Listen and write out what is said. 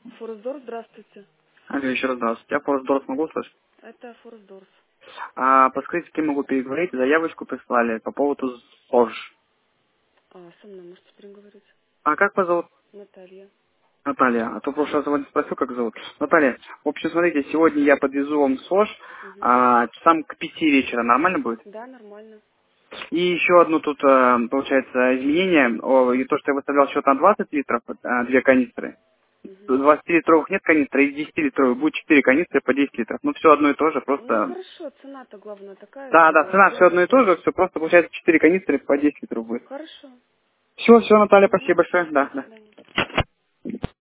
Форсдор, здравствуйте. Алло, еще раз здравствуйте. Я Форсдорс могу слышать? Это Форсдорс. Подскажите, с кем могу переговорить? Заявочку прислали по поводу СОЖ. Со мной можете переговорить. А как вас зовут? Наталья. Наталья. А то в прошлый раз я вас не спросил, как зовут. Наталья, в общем, смотрите, сегодня я подвезу вам СОЖ Угу. часам к 5 вечера. Нормально будет? Да, нормально. И еще одно тут, получается, изменение. И то, что я выставлял счет на 20 литров, две канистры. Угу. 20-литровых нет канистры, из 10-литровых будет 4 канистры по 10 литров. Ну, все одно и то же, Ну просто... хорошо, цена-то главное такая же Да, да, будет, цена да? все одно и то же, все просто получается 4 канистры по 10 литров будет. Хорошо. Все, Наталья, Угу. спасибо большое. Да, До да. свидания.